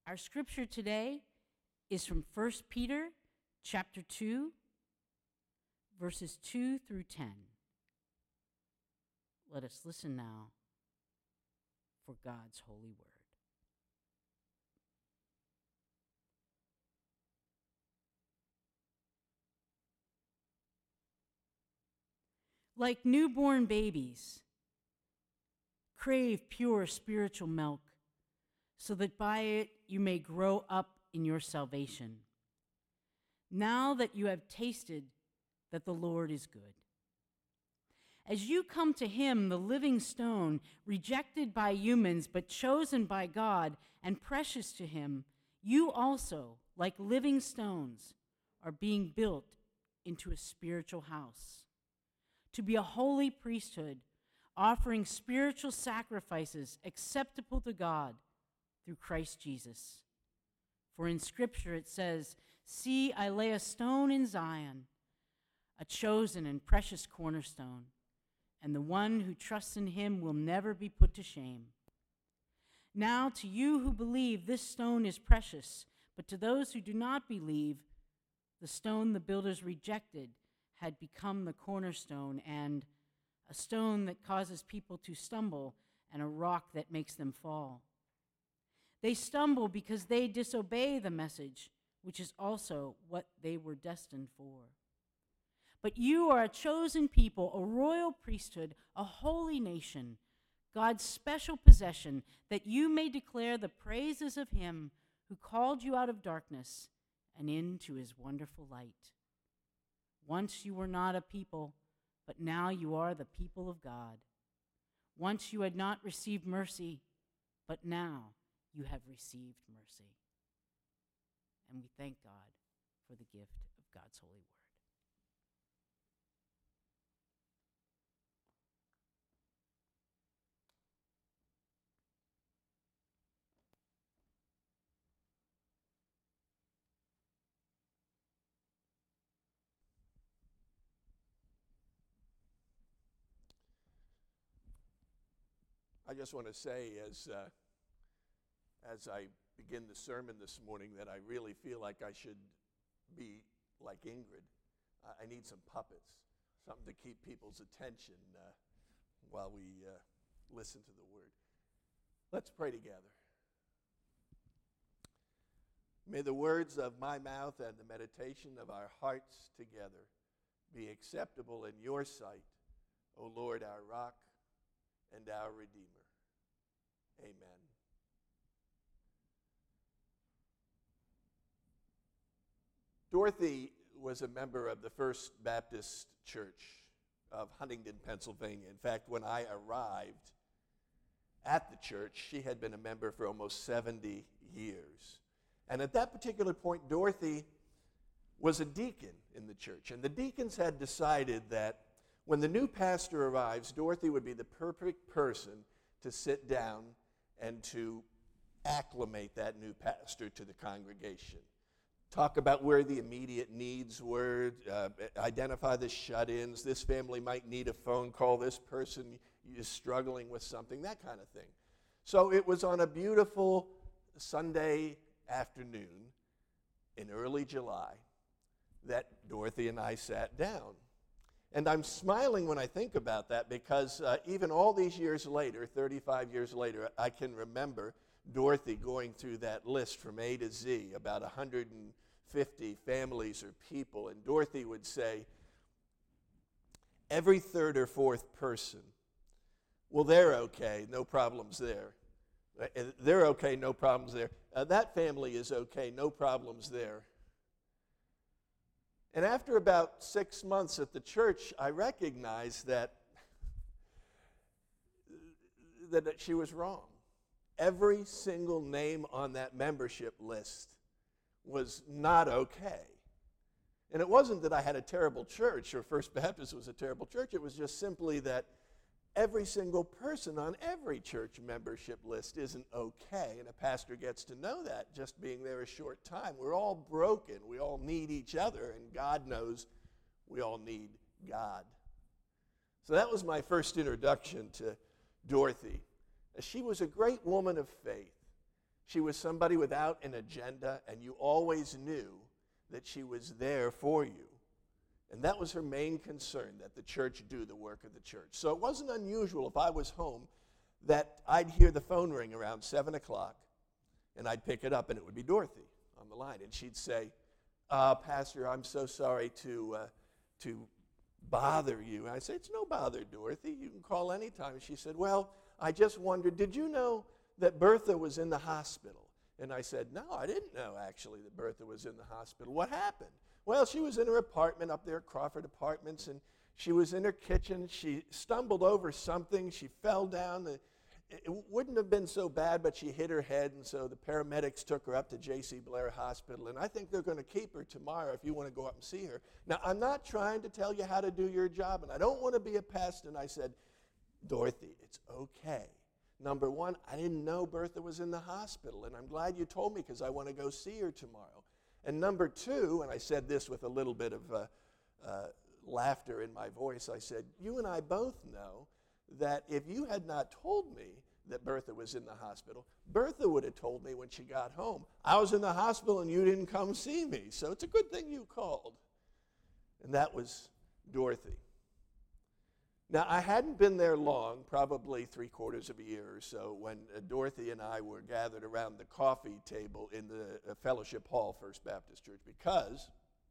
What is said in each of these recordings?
Our scripture today is from 1 Peter chapter 2, verses 2 through 10. Let us listen now for God's holy word. Like newborn babies, crave pure spiritual milk, so that by it you may grow up in your salvation. Now that you have tasted that the Lord is good. As you come to him, the living stone, rejected by humans but chosen by God and precious to him, you also, like living stones, are being built into a spiritual house, to be a holy priesthood, offering spiritual sacrifices acceptable to God through Christ Jesus. For in Scripture it says, "See, I lay a stone in Zion, a chosen and precious cornerstone, and the one who trusts in him will never be put to shame." Now to you who believe, this stone is precious, but to those who do not believe, the stone the builders rejected had become the cornerstone, and a stone that causes people to stumble, and a rock that makes them fall. They stumble because they disobey the message, which is also what they were destined for. But you are a chosen people, a royal priesthood, a holy nation, God's special possession, that you may declare the praises of him who called you out of darkness and into his wonderful light. Once you were not a people, but now you are the people of God. Once you had not received mercy, but now you have received mercy. And we thank God for the gift of God's holy word. I just want to say, as I begin the sermon this morning, that I really feel like I should be like Ingrid. I need some puppets, something to keep people's attention while we listen to the word. Let's pray together. May the words of my mouth and the meditation of our hearts together be acceptable in your sight, O Lord, our rock and our Redeemer. Amen. Dorothy was a member of the First Baptist Church of Huntington, Pennsylvania. In fact, when I arrived at the church, she had been a member for almost 70 years. And at that particular point, Dorothy was a deacon in the church. And the deacons had decided that when the new pastor arrives, Dorothy would be the perfect person to sit down and to acclimate that new pastor to the congregation. Talk about where the immediate needs were, identify the shut-ins. This family might need a phone call. This person is struggling with something, that kind of thing. So it was on a beautiful Sunday afternoon in early July that Dorothy and I sat down. And I'm smiling when I think about that because even all these years later, 35 years later, I can remember Dorothy going through that list from A to Z, about 150 families or people. And Dorothy would say, every third or fourth person, well, they're okay, no problems there. They're okay, no problems there. That family is okay, no problems there. And after about 6 months at the church, I recognized that she was wrong. Every single name on that membership list was not okay. And it wasn't that I had a terrible church or First Baptist was a terrible church. It was just simply that every single person on every church membership list isn't okay. And a pastor gets to know that just being there a short time. We're all broken. We all need each other. And God knows we all need God. So that was my first introduction to Dorothy. She was a great woman of faith. She was somebody without an agenda, and you always knew that she was there for you. And that was her main concern, that the church do the work of the church. So it wasn't unusual if I was home that I'd hear the phone ring around 7 o'clock, and I'd pick it up, and it would be Dorothy on the line. And she'd say, Pastor, I'm so sorry to bother you. And I'd say, it's no bother, Dorothy. You can call anytime. And she said, well, I just wondered, did you know that Bertha was in the hospital? And I said, no, I didn't know, actually, that Bertha was in the hospital. What happened? Well, she was in her apartment up there at Crawford Apartments, and she was in her kitchen. She stumbled over something. She fell down. It wouldn't have been so bad, but she hit her head, and so the paramedics took her up to J.C. Blair Hospital, and I think they're going to keep her tomorrow if you want to go up and see her. Now, I'm not trying to tell you how to do your job, and I don't want to be a pest. And I said, Dorothy, it's okay. Number one, I didn't know Bertha was in the hospital, and I'm glad you told me because I want to go see her tomorrow. And number two, and I said this with a little bit of laughter in my voice, I said, you and I both know that if you had not told me that Bertha was in the hospital, Bertha would have told me when she got home, I was in the hospital and you didn't come see me. So it's a good thing you called. And that was Dorothy. Now, I hadn't been there long, probably 3/4 of a year or so, when Dorothy and I were gathered around the coffee table in the Fellowship Hall, First Baptist Church, because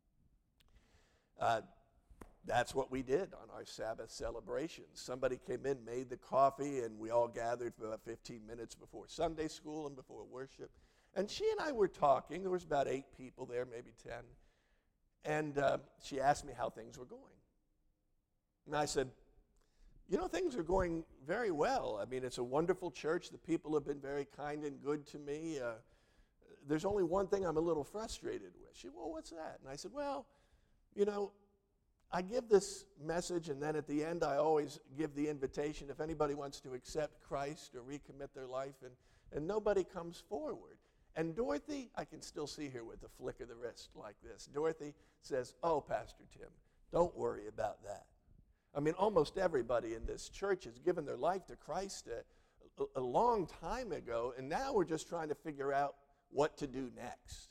that's what we did on our Sabbath celebrations. Somebody came in, made the coffee, and we all gathered for about 15 minutes before Sunday school and before worship. And she and I were talking. There was about 8 people there, maybe 10. And she asked me how things were going. And I said, you know, things are going very well. I mean, it's a wonderful church. The people have been very kind and good to me. There's only one thing I'm a little frustrated with. She, well, what's that? And I said, well, you know, I give this message, and then at the end I always give the invitation if anybody wants to accept Christ or recommit their life, and nobody comes forward. And Dorothy, I can still see her with a flick of the wrist like this. Dorothy says, oh, Pastor Tim, don't worry about that. I mean, almost everybody in this church has given their life to Christ a long time ago, and now we're just trying to figure out what to do next.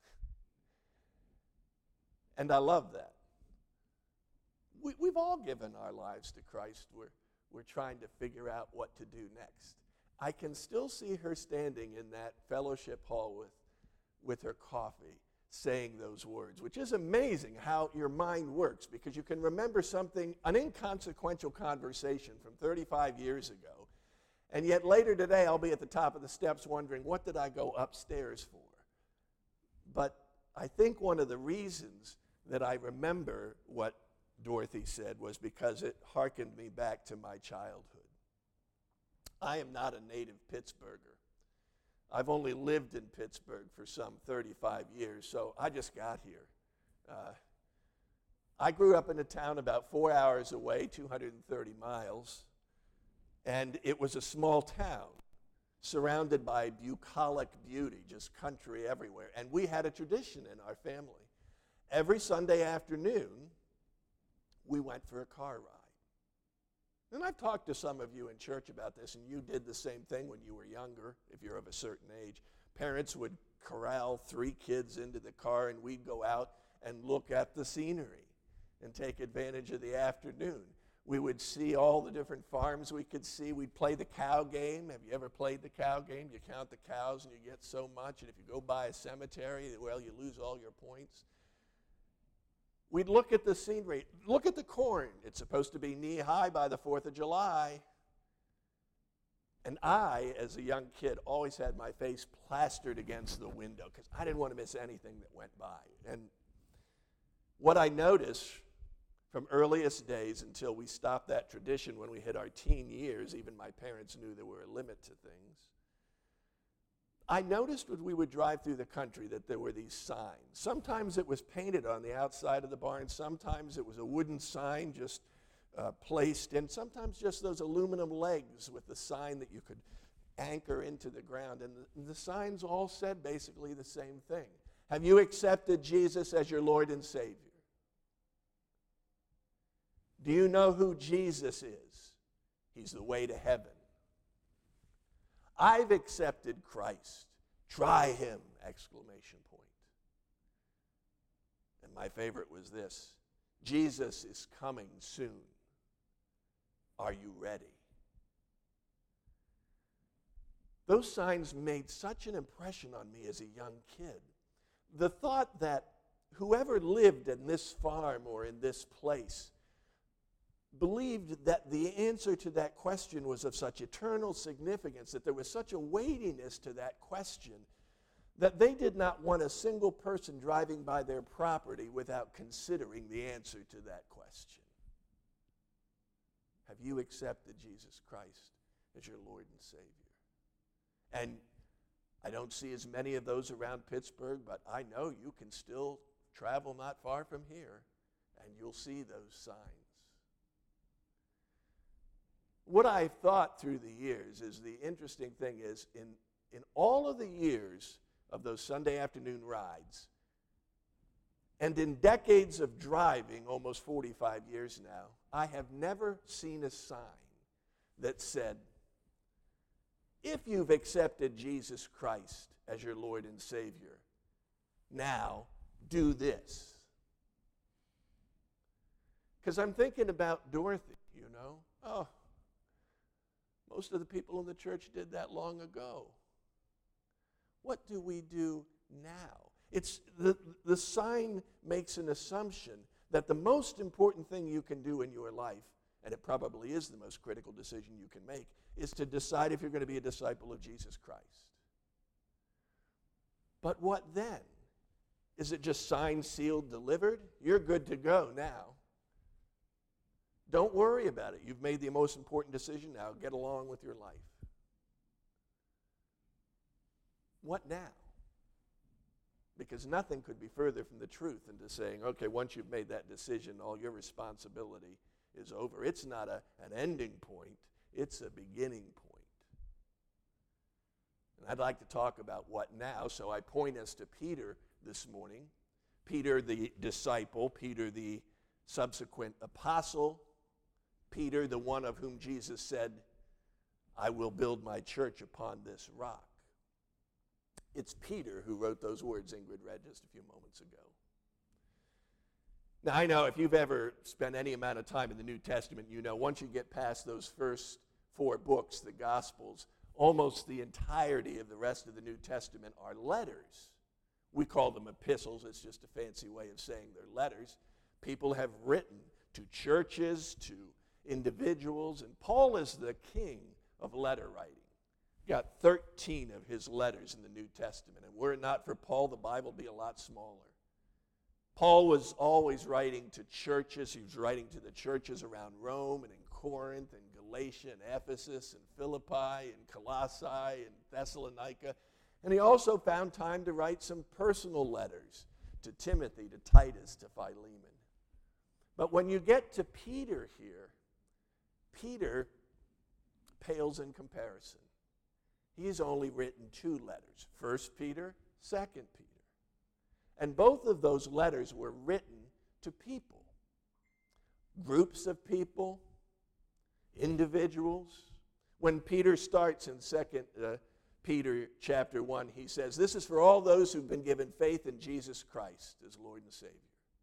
And I love that. We've all given our lives to Christ. We're trying to figure out what to do next. I can still see her standing in that fellowship hall with her coffee, saying those words, which is amazing how your mind works, because you can remember something, an inconsequential conversation from 35 years ago, and yet later today I'll be at the top of the steps wondering, what did I go upstairs for? But I think one of the reasons that I remember what Dorothy said was because it hearkened me back to my childhood. I am not a native Pittsburgher. I've only lived in Pittsburgh for some 35 years, so I just got here. I grew up in a town about 4 hours away, 230 miles, and it was a small town surrounded by bucolic beauty, just country everywhere. And we had a tradition in our family. Every Sunday afternoon, we went for a car ride. And I've talked to some of you in church about this, and you did the same thing when you were younger, if you're of a certain age. Parents would corral 3 kids into the car, and we'd go out and look at the scenery and take advantage of the afternoon. We would see all the different farms we could see. We'd play the cow game. Have you ever played the cow game? You count the cows, and you get so much, and if you go by a cemetery, well, you lose all your points. We'd look at the scenery. Look at the corn. It's supposed to be knee-high by the 4th of July. And I, as a young kid, always had my face plastered against the window because I didn't want to miss anything that went by. And what I noticed from earliest days until we stopped that tradition when we hit our teen years, even my parents knew there were a limit to things, I noticed when we would drive through the country that there were these signs. Sometimes it was painted on the outside of the barn. Sometimes it was a wooden sign just placed in. Sometimes just those aluminum legs with the sign that you could anchor into the ground. And the signs all said basically the same thing. Have you accepted Jesus as your Lord and Savior? Do you know who Jesus is? He's the way to heaven. I've accepted Christ. Try him! Exclamation point. And my favorite was this: Jesus is coming soon. Are you ready? Those signs made such an impression on me as a young kid. The thought that whoever lived in this farm or in this place believed that the answer to that question was of such eternal significance, that there was such a weightiness to that question, that they did not want a single person driving by their property without considering the answer to that question. Have you accepted Jesus Christ as your Lord and Savior? And I don't see as many of those around Pittsburgh, but I know you can still travel not far from here, and you'll see those signs. What I've thought through the years is the interesting thing is in all of the years of those Sunday afternoon rides, and in decades of driving, almost 45 years now, I have never seen a sign that said, if you've accepted Jesus Christ as your Lord and Savior, now do this. Because I'm thinking about Dorothy, you know. Oh, most of the people in the church did that long ago. What do we do now? It's the sign makes an assumption that the most important thing you can do in your life, and it probably is the most critical decision you can make, is to decide if you're going to be a disciple of Jesus Christ. But what then? Is it just signed, sealed, delivered? You're good to go now. Don't worry about it. You've made the most important decision now. Get along with your life. What now? Because nothing could be further from the truth than to saying, okay, once you've made that decision, all your responsibility is over. It's not an ending point. It's a beginning point. And I'd like to talk about what now, so I point us to Peter this morning. Peter the disciple, Peter the subsequent apostle, Peter the one of whom Jesus said, I will build my church upon this rock. It's Peter who wrote those words Ingrid read just a few moments ago. Now, I know if you've ever spent any amount of time in the New Testament, you know once you get past those first 4 books, the Gospels, almost the entirety of the rest of the New Testament are letters. We call them epistles. It's just a fancy way of saying they're letters. People have written to churches, to individuals, and Paul is the king of letter writing. Got 13 of his letters in the New Testament, and were it not for Paul, the Bible would be a lot smaller. Paul was always writing to churches. He was writing to the churches around Rome and in Corinth and Galatia and Ephesus and Philippi and Colossae and Thessalonica. And he also found time to write some personal letters to Timothy, to Titus, to Philemon. But when you get to Peter here, Peter pales in comparison. He's only written 2 letters, 1 Peter, 2 Peter. And both of those letters were written to people, groups of people, individuals. When Peter starts in 2 Peter chapter 1, he says, this is for all those who've been given faith in Jesus Christ as Lord and Savior.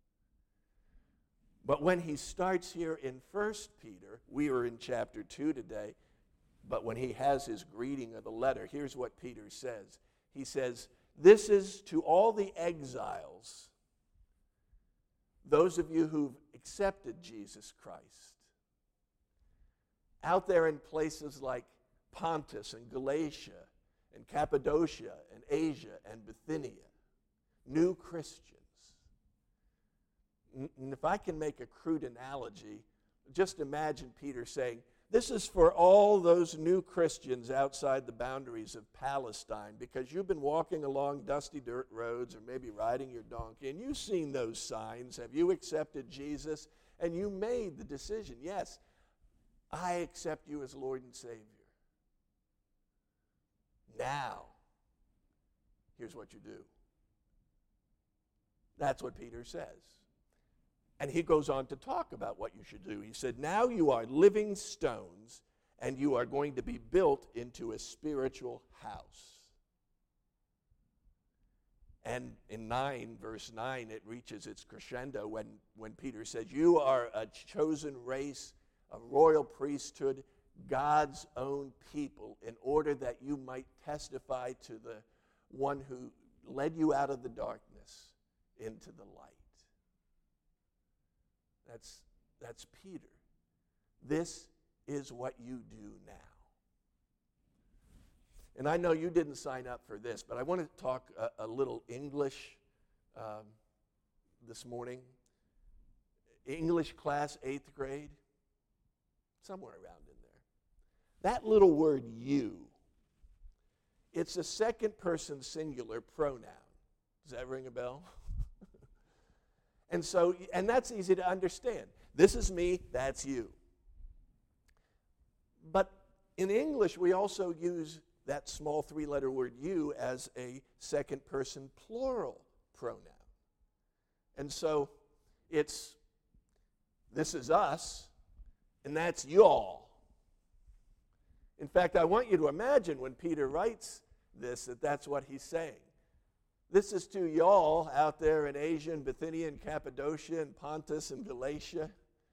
But when he starts here in 1 Peter, we are in chapter 2 today, but when he has his greeting of the letter, here's what Peter says. He says, this is to all the exiles, those of you who've accepted Jesus Christ, out there in places like Pontus and Galatia and Cappadocia and Asia and Bithynia, new Christians. And if I can make a crude analogy, just imagine Peter saying, this is for all those new Christians outside the boundaries of Palestine, because you've been walking along dusty dirt roads or maybe riding your donkey, and you've seen those signs. Have you accepted Jesus? And you made the decision, yes, I accept you as Lord and Savior. Now, here's what you do. That's what Peter says. And he goes on to talk about what you should do. He said, now you are living stones, and you are going to be built into a spiritual house. And in verse 9, it reaches its crescendo when Peter says, you are a chosen race, a royal priesthood, God's own people, in order that you might testify to the one who led you out of the darkness into the light. That's Peter. This is what you do now. And I know you didn't sign up for this, but I want to talk a little English this morning. English class, 8th grade, somewhere around in there. That little word you, it's a second person singular pronoun. Does that ring a bell? And that's easy to understand. This is me, that's you. But in English, we also use that small 3-letter word you as a second person plural pronoun. And so it's, this is us, and that's y'all. In fact, I want you to imagine when Peter writes this, that's what he's saying. This is to y'all out there in Asia and Bithynia and Cappadocia and Pontus and Galatia.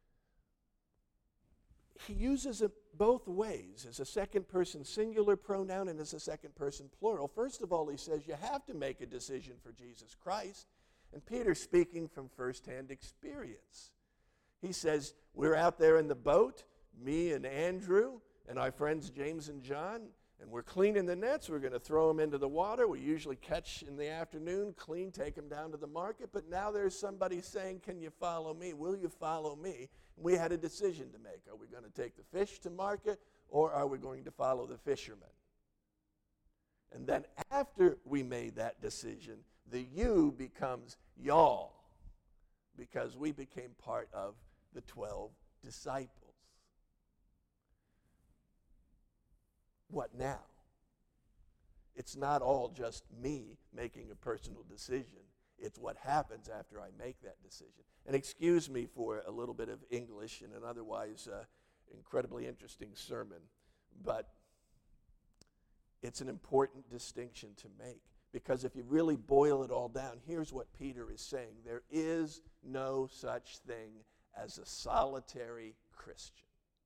He uses it both ways, as a second person singular pronoun and as a second person plural. First of all, he says you have to make a decision for Jesus Christ. And Peter's speaking from firsthand experience. He says, we're out there in the boat, me and Andrew and our friends James and John, and we're cleaning the nets. We're going to throw them into the water. We usually catch in the afternoon, clean, take them down to the market. But now there's somebody saying, can you follow me? Will you follow me? We had a decision to make. Are we going to take the fish to market, or are we going to follow the fishermen? And then after we made that decision, the you becomes y'all, because we became part of the 12 disciples. What now? It's not all just me making a personal decision. It's what happens after I make that decision. And excuse me for a little bit of English in an otherwise incredibly interesting sermon, but it's an important distinction to make. Because if you really boil it all down, here's what Peter is saying. There is no such thing as a solitary Christian.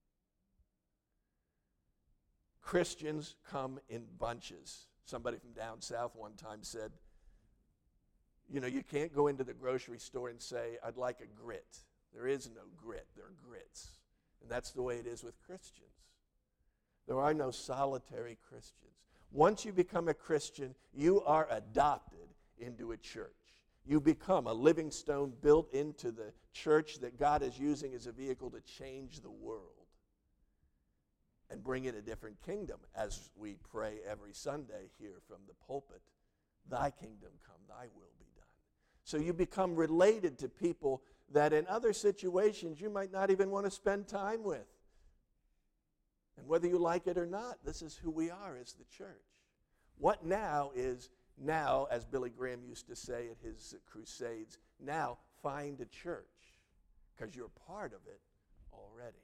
Christians come in bunches. Somebody from down south one time said, you know, you can't go into the grocery store and say, I'd like a grit. There is no grit. There are grits. And that's the way it is with Christians. There are no solitary Christians. Once you become a Christian, you are adopted into a church. You become a living stone built into the church that God is using as a vehicle to change the world and bring in a different kingdom, as we pray every Sunday here from the pulpit. Thy kingdom come, thy will be done. So you become related to people that in other situations you might not even want to spend time with. And whether you like it or not, this is who we are as the church. What now is now, as Billy Graham used to say at his crusades, now find a church, because you're part of it already.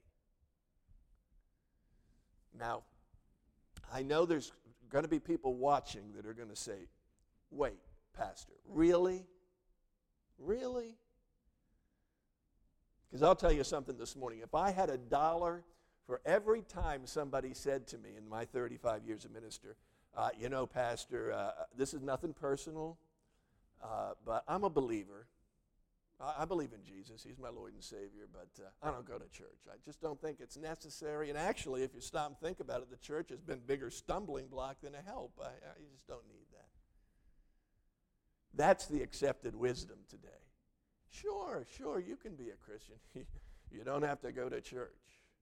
Now, I know there's going to be people watching that are going to say, wait, Pastor, really? Really? Because I'll tell you something this morning. If I had $1 for every time somebody said to me in my 35 years of minister, you know, Pastor, this is nothing personal, but I'm a believer. I believe in Jesus. He's my Lord and Savior, but I don't go to church. I just don't think it's necessary. And actually, if you stop and think about it, the church has been a bigger stumbling block than a help. You just don't need that. That's the accepted wisdom today. Sure, you can be a Christian. You don't have to go to church.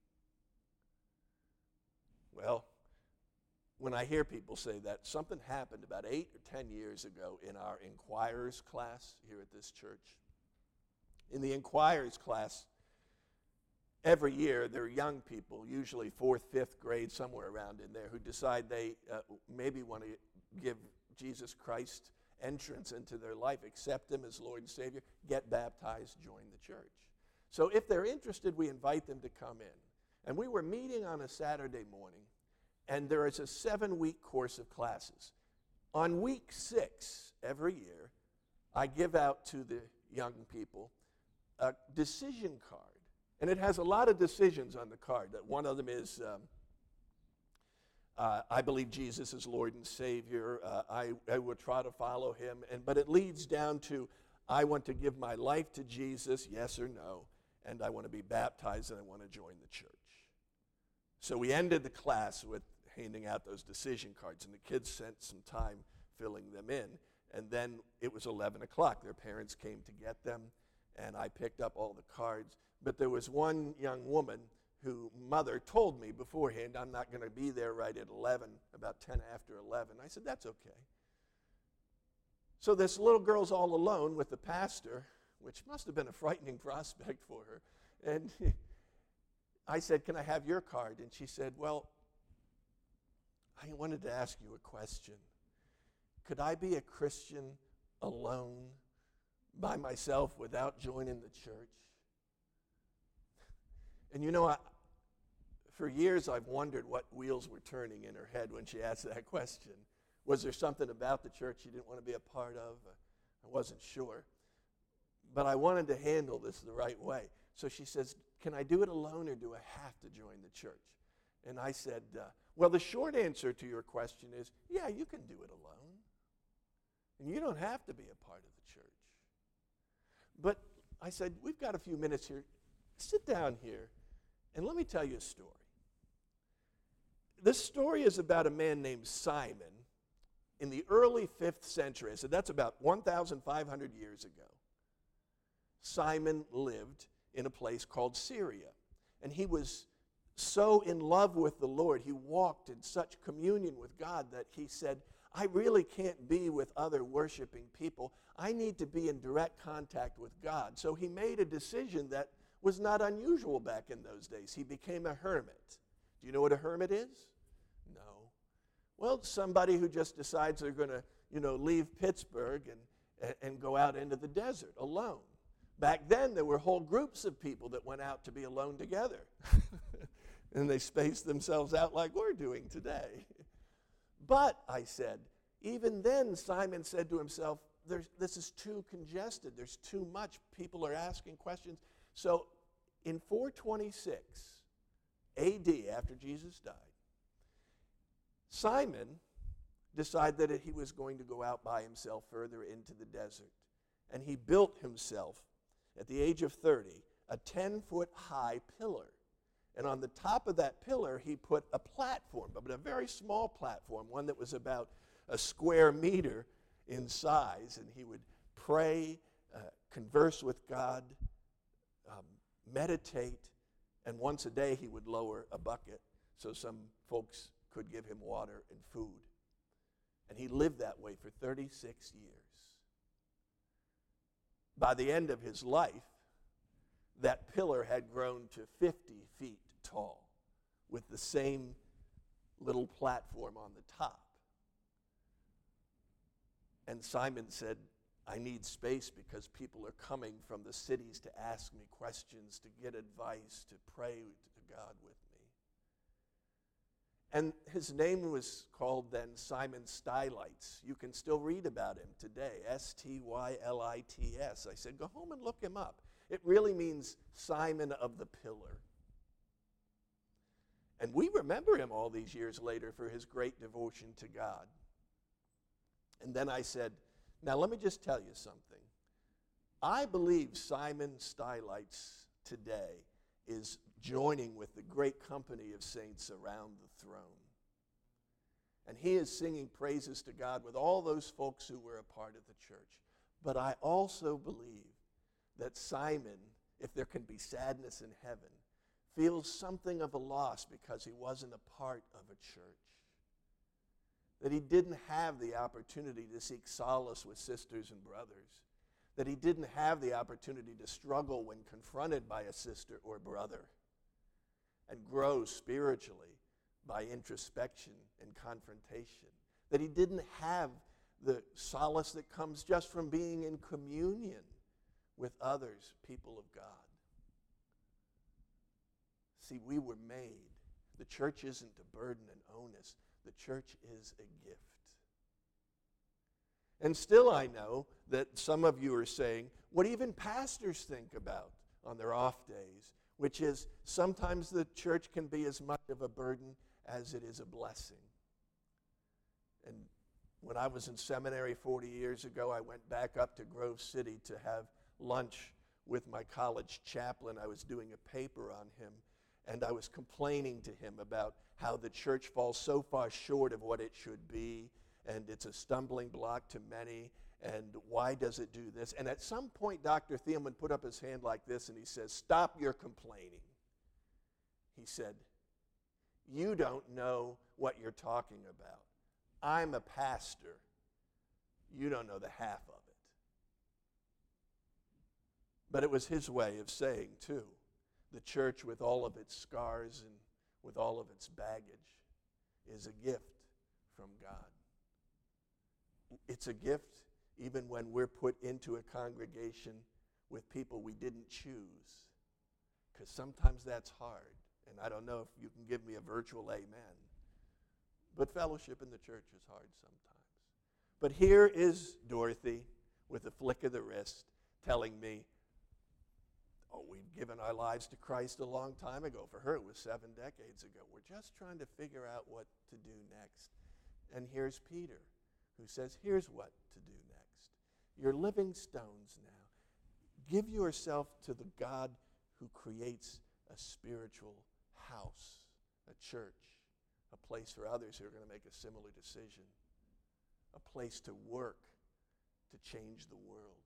Well, when I hear people say that, something happened about 8 or 10 years ago in our Inquirers class here at this church. In the Inquirers class, every year there are young people, usually 4th, 5th grade, somewhere around in there, who decide they maybe want to give Jesus Christ entrance into their life, accept him as Lord and Savior, get baptized, join the church. So if they're interested, we invite them to come in. And we were meeting on a Saturday morning, and there is a 7-week course of classes. On week 6 every year, I give out to the young people a decision card. And it has a lot of decisions on the card. One of them is, I believe Jesus is Lord and Savior. I will try to follow him. But it leads down to, I want to give my life to Jesus, yes or no. And I want to be baptized and I want to join the church. So we ended the class with handing out those decision cards. And the kids spent some time filling them in. And then it was 11 o'clock. Their parents came to get them. And I picked up all the cards. But there was one young woman who mother told me beforehand, I'm not going to be there right at 11, about 10 after 11. I said, that's okay. So this little girl's all alone with the pastor, which must have been a frightening prospect for her. And I said, can I have your card? And she said, well, I wanted to ask you a question. Could I be a Christian alone by myself without joining the church? And you know, for years I've wondered what wheels were turning in her head when she asked that question. Was there something about the church she didn't want to be a part of? I wasn't sure. But I wanted to handle this the right way. So she says, can I do it alone or do I have to join the church? And I said, well, the short answer to your question is, yeah, you can do it alone. And you don't have to be a part of the church. But I said, we've got a few minutes here. Sit down here. And let me tell you a story. This story is about a man named Simon in the early 5th century. I said that's about 1,500 years ago. Simon lived in a place called Syria. And he was so in love with the Lord, he walked in such communion with God that he said, I really can't be with other worshiping people. I need to be in direct contact with God. So he made a decision that was not unusual back in those days. He became a hermit. Do you know what a hermit is? No. Well, somebody who just decides they're going to, leave Pittsburgh and go out into the desert alone. Back then, there were whole groups of people that went out to be alone together. And they spaced themselves out like we're doing today. But, I said, even then, Simon said to himself, this is too congested. There's too much. People are asking questions. So in 426 A.D., after Jesus died, Simon decided that he was going to go out by himself further into the desert. And he built himself, at the age of 30, a 10-foot-high pillar. And on the top of that pillar, he put a platform, but a very small platform, one that was about a square meter in size. And he would pray, converse with God, meditate, and once a day he would lower a bucket so some folks could give him water and food. And he lived that way for 36 years. By the end of his life, that pillar had grown to 50 feet tall with the same little platform on the top. And Simon said, I need space because people are coming from the cities to ask me questions, to get advice, to pray to God with me. And his name was called then Simon Stylites. You can still read about him today, Stylites. I said, go home and look him up. It really means Simon of the Pillar. And we remember him all these years later for his great devotion to God. And then I said, now let me just tell you something. I believe Simon Stylites today is joining with the great company of saints around the throne. And he is singing praises to God with all those folks who were a part of the church. But I also believe that Simon, if there can be sadness in heaven, feels something of a loss because he wasn't a part of a church. That he didn't have the opportunity to seek solace with sisters and brothers. That he didn't have the opportunity to struggle when confronted by a sister or brother. And grow spiritually by introspection and confrontation. That he didn't have the solace that comes just from being in communion with others, people of God. See, we were made. The church isn't a burden and onus. The church is a gift. And still I know that some of you are saying, what even pastors think about on their off days, which is sometimes the church can be as much of a burden as it is a blessing. And when I was in seminary 40 years ago, I went back up to Grove City to have lunch with my college chaplain. I was doing a paper on him, and I was complaining to him about how the church falls so far short of what it should be, and it's a stumbling block to many, and why does it do this? And at some point, Dr. Thielman put up his hand like this, and he says, "Stop your complaining." He said, "You don't know what you're talking about. I'm a pastor. You don't know the half of it." But it was his way of saying, too, the church with all of its scars and with all of its baggage is a gift from God. It's a gift even when we're put into a congregation with people we didn't choose, because sometimes that's hard. And I don't know if you can give me a virtual amen, but fellowship in the church is hard sometimes. But here is Dorothy with a flick of the wrist telling me, oh, we've given our lives to Christ a long time ago. For her, it was 7 decades ago. We're just trying to figure out what to do next. And here's Peter, who says, here's what to do next. You're living stones now. Give yourself to the God who creates a spiritual house, a church, a place for others who are going to make a similar decision, a place to work to change the world.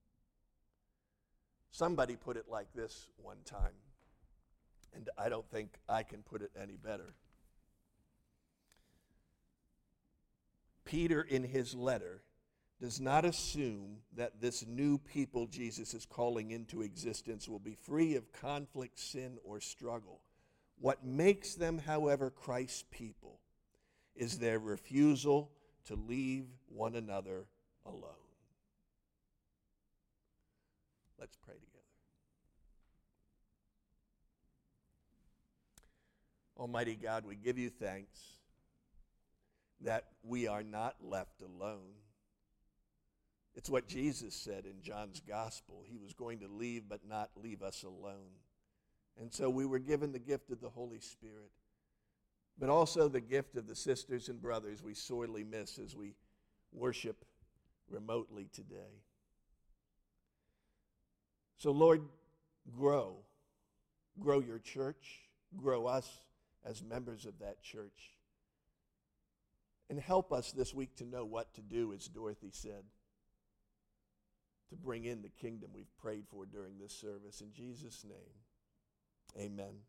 Somebody put it like this one time, and I don't think I can put it any better. Peter, in his letter, does not assume that this new people Jesus is calling into existence will be free of conflict, sin, or struggle. What makes them, however, Christ's people is their refusal to leave one another alone. Let's pray together. Almighty God, we give you thanks that we are not left alone. It's what Jesus said in John's gospel. He was going to leave, but not leave us alone. And so we were given the gift of the Holy Spirit, but also the gift of the sisters and brothers we sorely miss as we worship remotely today. So Lord, grow your church, grow us as members of that church, and help us this week to know what to do, as Dorothy said, to bring in the kingdom we've prayed for during this service. In Jesus' name, amen.